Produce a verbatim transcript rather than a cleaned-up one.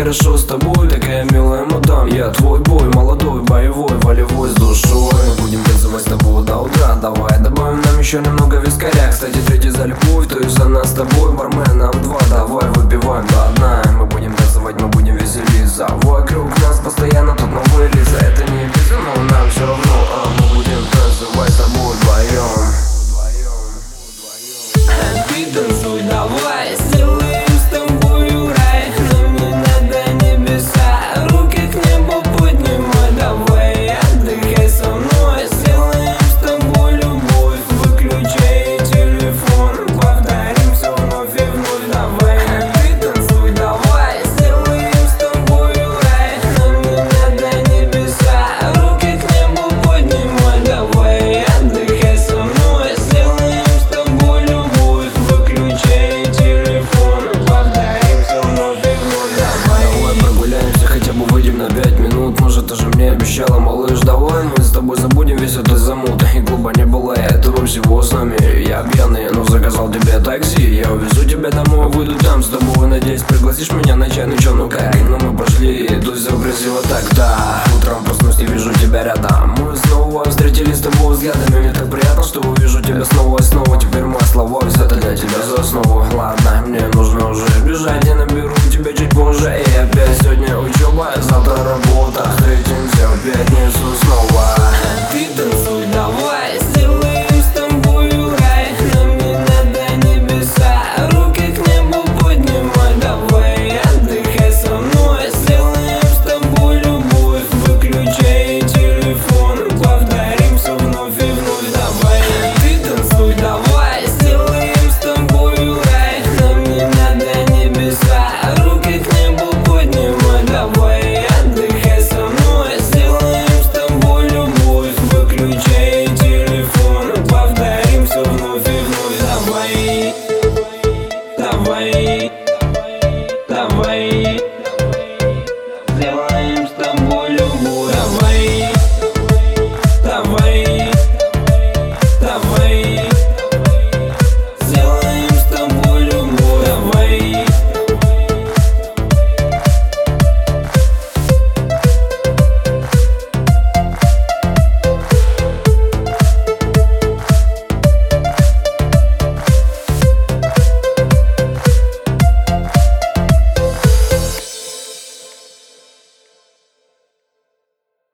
хорошо с тобой, такая милая мадам. Я твой бой, молодой, боевой, волевой, с душой. Мы будем танцевать с тобой до утра. Давай добавим нам еще немного вискаря. Кстати, третий за любовь, то есть за нас с тобой. Бармен, нам два, давай выпиваем до дна. Мы будем танцевать, мы будем веселиться. Вокруг нас постоянно тут новые лица. Это не песня, но нам все равно, а мы будем танцевать с тобой вдвоем. Ты танцуй давай, сделаем с тобою рай. Нам не надо небеса, руки к небу поднимай. Давай отдыхай со мной, сделаем с тобой любовь. Выключай телефон, повторим все вновь и вновь. Давай, ты танцуй давай, сделаем с тобою рай. Нам не надо небеса, руки к небу поднимай. Давай отдыхай со мной, сделаем с тобой любовь. Выключай телефон, повторим все вновь и вновь. Давай, давай прогуляемся, хотя бы выйдем на пять минут. Может, ты же мне обещала, малыш, давай мы с тобой забудем весь этот замут. И клуба не было, этого всего с нами. Я пьяный, но заказал тебе такси. Я увезу тебя домой, выйду там с тобой. Надеюсь, пригласишь меня на чай, ну чё, ну как? Ну мы пошли, тут все красиво так-то. Утром проснусь и вижу тебя рядом. Мы снова встретились с тобой взглядами. Мне так приятно, что увижу тебя снова и снова. Теперь мои слова, все это для тебя за основу. Ладно, мне нужно уже бежать, я наберу тебя чуть позже. И опять сегодня учеба, завтра работа. Встретимся в пятницу снова.